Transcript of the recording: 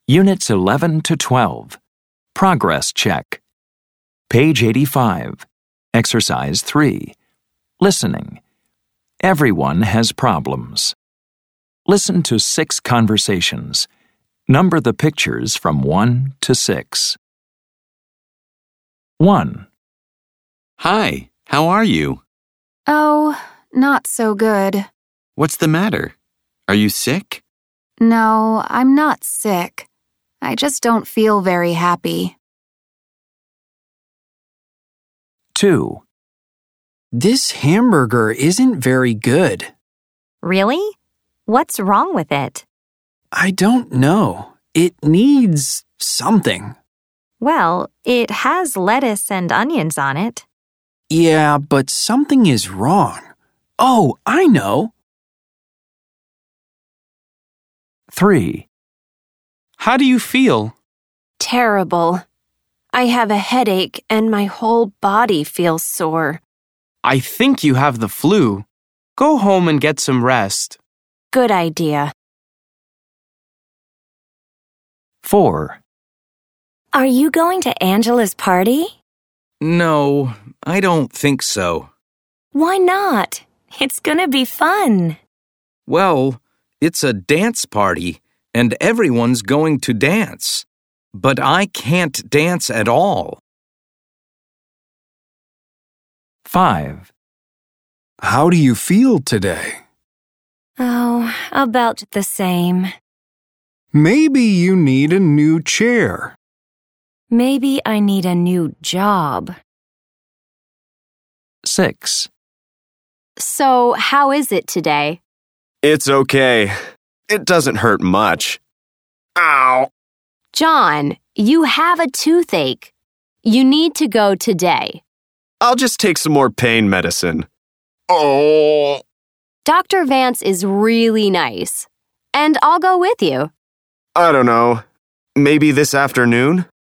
Units 11 to 12. Progress check. Page 85. Exercise 3. Listening. Everyone has problems. Listen to 6 conversations. Number the pictures from 1 to 6. 1. Hi, how are you? Oh, not so good. What's the matter? Are you sick? No, I'm not sick. I just don't feel very happy. 2. This hamburger isn't very good. Really? What's wrong with it? I don't know. It needs something. Well, it has lettuce and onions on it. Yeah, but something is wrong. Oh, I know. 3. How do you feel? Terrible. I have a headache and my whole body feels sore. I think you have the flu. Go home and get some rest. Good idea. 4. Are you going to Angela's party? No, I don't think so. Why not? It's gonna be fun. Well, it's a dance party, and everyone's going to dance. But I can't dance at all. 5. How do you feel today? Oh, about the same. Maybe you need a new chair. Maybe I need a new job. 6. So, how is it today? It's okay. It doesn't hurt much. Ow! John, you have a toothache. You need to go today. I'll just take some more pain medicine. Oh! Dr. Vance is really nice. And I'll go with you. I don't know. Maybe this afternoon?